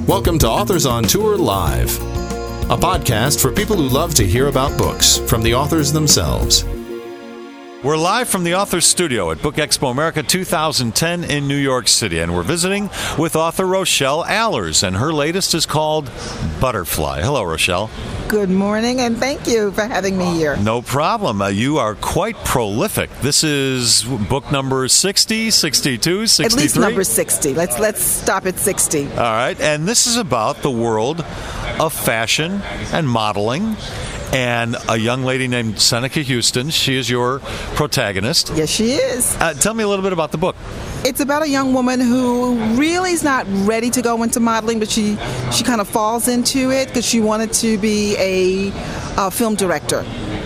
Welcome to Authors on Tour Live, a podcast for people who love to hear about books from the authors themselves. We're live from the Authors Studio at Book Expo America 2010 in New York City, and we're visiting with author Rochelle Allers, and her latest is called Butterfly. Hello, Rochelle. Good morning, and thank you for having me here. No problem. You are quite prolific. This is book number 60, 62, 63? At least number 60. Let's stop at 60. All right, and this is about the world of fashion and modeling. And a young lady named Seneca Houston. She is your protagonist. Yes, she is. Tell me a little bit about the book. It's about a young woman who really is not ready to go into modeling, but she kind of falls into it because she wanted to be a film director.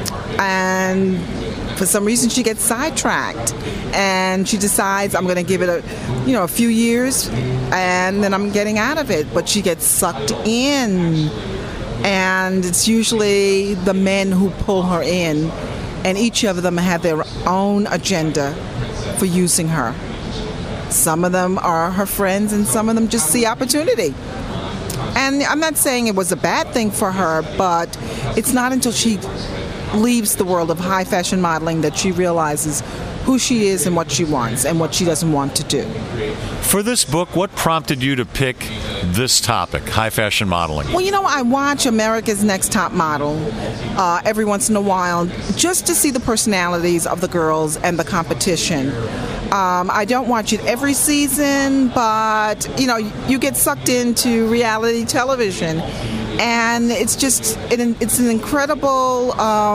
And for some reason, she gets sidetracked, and she decides, I'm going to give it a few years, and then I'm getting out of it. But she gets sucked in. And it's usually the men who pull her in, and each of them have their own agenda for using her. Some of them are her friends, and some of them just see opportunity. And I'm not saying it was a bad thing for her, but it's not until she leaves the world of high fashion modeling that she realizes who she is and what she wants and what she doesn't want to do. For this book, what prompted you to pick this topic, high fashion modeling? Well, I watch America's Next Top Model every once in a while just to see the personalities of the girls and the competition. I don't watch it every season, but, you get sucked into reality television. And it's an incredible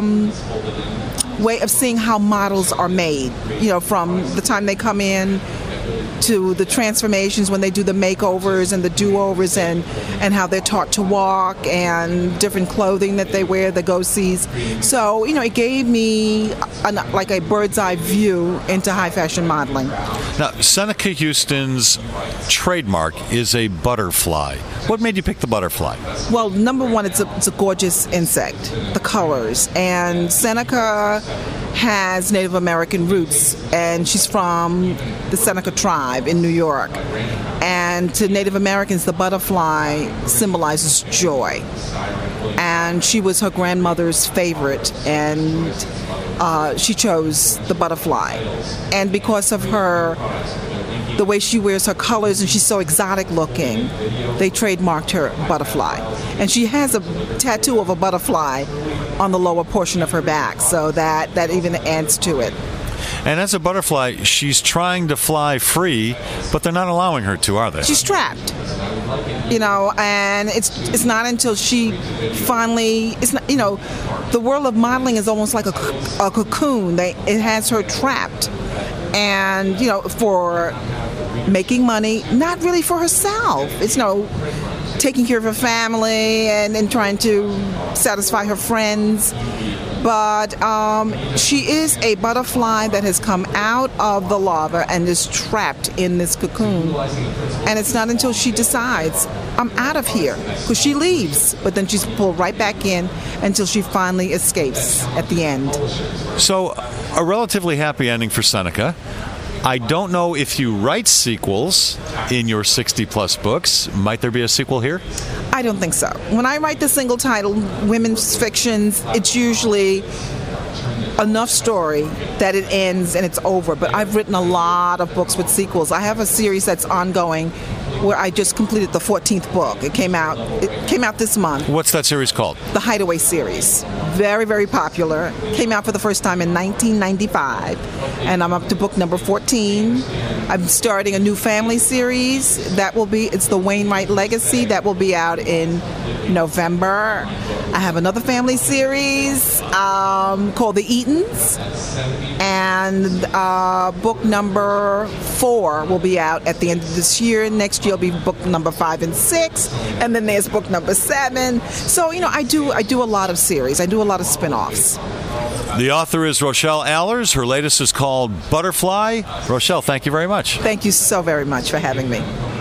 way of seeing how models are made, from the time they come in to the transformations when they do the makeovers and the do-overs and how they're taught to walk and different clothing that they wear, the go-sees. So, it gave me a bird's eye view into high fashion modeling. Now, Seneca Houston's trademark is a butterfly. What made you pick the butterfly? Well, number one, it's a gorgeous insect, the colors. And Seneca has Native American roots, and she's from the Seneca tribe in New York. And to Native Americans, the butterfly symbolizes joy. And she was her grandmother's favorite, and she chose the butterfly. And because of the way she wears her colors, and she's so exotic looking, they trademarked her butterfly. And she has a tattoo of a butterfly on the lower portion of her back, so that even adds to it. And as a butterfly, she's trying to fly free, but they're not allowing her to, are they? She's trapped. And it's not until she finally, the world of modeling is almost like a cocoon. It has her trapped. And, for making money, not really for herself. It's, taking care of her family and trying to satisfy her friends. But she is a butterfly that has come out of the larva and is trapped in this cocoon. And it's not until she decides, I'm out of here, because she leaves, but then she's pulled right back in until she finally escapes at the end. So, a relatively happy ending for Seneca. I don't know if you write sequels in your 60-plus books. Might there be a sequel here? I don't think so. When I write the single title women's fictions, it's usually enough story that it ends and it's over. But I've written a lot of books with sequels. I have a series that's ongoing where I just completed the 14th book. It came out this month. What's that series called? The Hideaway series. Very, very popular. Came out for the first time in 1995. And I'm up to book number 14. I'm starting a new family series. It's the Wainwright Legacy. That will be out in November. I have another family series called The Eatons. And book number 4 will be out at the end of this year. Next year will be book number 5 and 6. And then there's book number 7. So, I do a lot of series. I do a lot of spin-offs. The author is Rochelle Allers. Her latest is called Butterfly. Rochelle, thank you very much. Thank you so very much for having me.